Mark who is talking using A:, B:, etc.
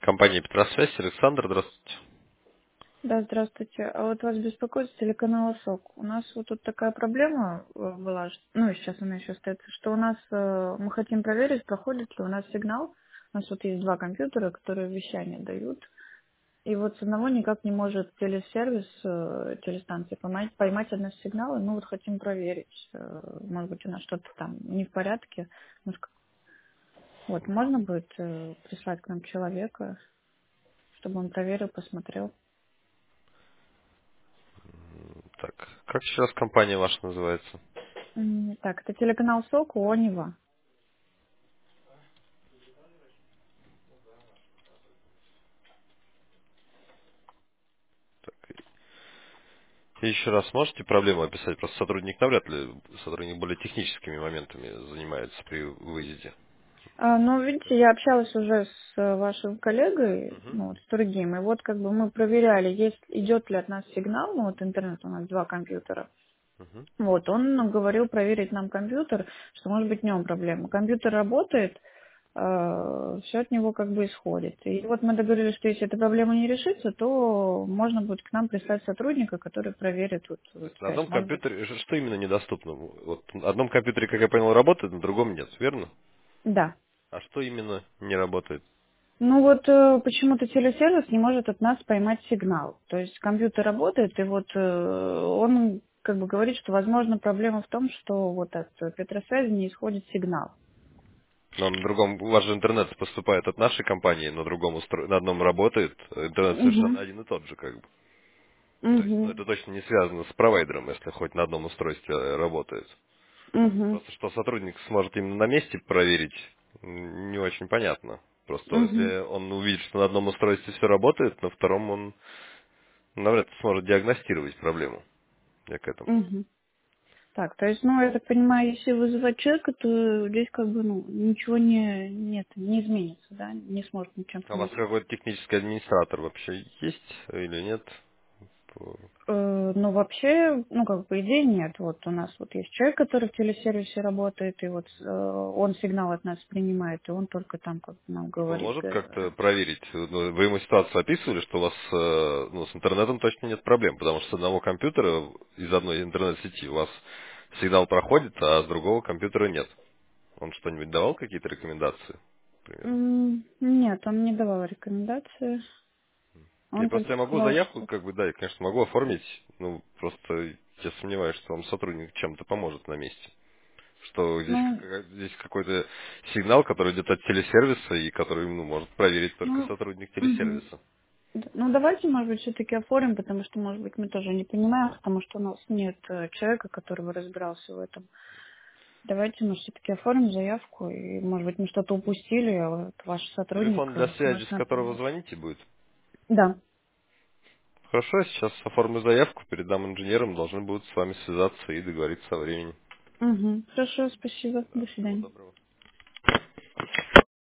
A: Компания Петросвязь, Александр, здравствуйте.
B: Да, здравствуйте. А вот вас беспокоит с телеканала СОК. У нас вот тут такая проблема была, ну и сейчас она еще остается, что у нас мы хотим проверить, проходит ли у нас сигнал. У нас вот есть два компьютера, которые вещание дают. И вот с одного никак не может телесервис, телестанции поймать от нас сигналы. Ну вот хотим проверить. Может быть, у нас что-то там не в порядке. Вот, можно будет прислать к нам человека, чтобы он проверил, посмотрел.
A: Так, как сейчас компания ваша называется?
B: Так, это телеканал СОК, Онева.
A: И еще раз можете проблему описать? Просто сотрудник навряд ли, сотрудник более техническими моментами занимается при выезде.
B: Ну, видите, я общалась уже с вашим коллегой,
A: Мгм,
B: ну, вот с другим, и вот как бы мы проверяли, идет ли от нас сигнал, ну, вот интернет у нас два компьютера.
A: мгм.
B: Вот, он нам говорил проверить нам компьютер, что может быть в нем проблема. Компьютер работает, все от него как бы исходит. И вот мы договорились, что если эта проблема не решится, то можно будет к нам прислать сотрудника, который проверит
A: То
B: вот
A: есть на
B: связь.
A: одном
B: Может быть,
A: компьютере, что именно недоступно? Вот на одном компьютере, как я понял, работает, на другом нет, верно?
B: да.
A: А что именно не работает?
B: Ну вот почему-то телесервис не может от нас поймать сигнал. То есть компьютер работает, и вот он как бы говорит, что возможно проблема в том, что вот от Петросвязи не исходит сигнал.
A: Но на другом, у вас же интернет поступает от нашей компании, на другом на одном работает, интернет
B: Угу.
A: совершенно один и тот же, как бы. То есть, ну,
B: Угу.
A: это точно не связано с провайдером, если хоть на одном устройстве работает.
B: Угу.
A: Просто что сотрудник сможет именно на месте проверить, не очень понятно. Просто
B: Угу.
A: если он увидит, что на одном устройстве все работает, на втором он навряд ли сможет диагностировать проблему. Я к этому.
B: Угу. Так, то есть, ну, я так понимаю, если вызывать человека, то здесь как бы, ну, ничего не изменится, да, не сможет ничем
A: А у вас
B: помочь.
A: какой-то технический администратор вообще есть или нет?
B: Ну, вообще, ну, как бы идей нет. Вот у нас вот есть человек, который в телесервисе работает, и вот он сигнал от нас принимает, и он только там как бы нам
A: Он
B: говорит.
A: может как-то проверить? Ну, вы ему ситуацию описывали, что у вас ну, с интернетом точно нет проблем, потому что с одного компьютера из одной интернет-сети у вас сигнал проходит, а с другого компьютера нет. Он что-нибудь давал какие-то рекомендации? Примерно.
B: Нет, он не давал рекомендации.
A: Я
B: Он
A: просто
B: только
A: я могу
B: сказал,
A: заявку,
B: что...
A: как бы, да, я, конечно, могу оформить, ну, просто я сомневаюсь, что вам сотрудник чем-то поможет на месте. Что здесь,
B: Ну,
A: здесь какой-то сигнал, который идет от телесервиса и который, ну, может проверить только
B: ну,
A: сотрудник
B: мгм.
A: телесервиса.
B: Ну, давайте, может быть, все-таки оформим, потому что, может быть, мы тоже не понимаем, потому что у нас нет человека, который бы разбирался в этом. Давайте мы все-таки оформим заявку, и, может быть, мы что-то упустили, а вот ваш сотрудник
A: Телефон для связи,
B: сможет
A: с
B: нам
A: которого
B: помочь.
A: звоните, будет.
B: Да.
A: Хорошо, я сейчас оформлю заявку, передам инженерам, должны будут с вами связаться и договориться о времени.
B: Угу. Хорошо, спасибо.
A: Да,
B: До
A: всего
B: свидания.
A: доброго.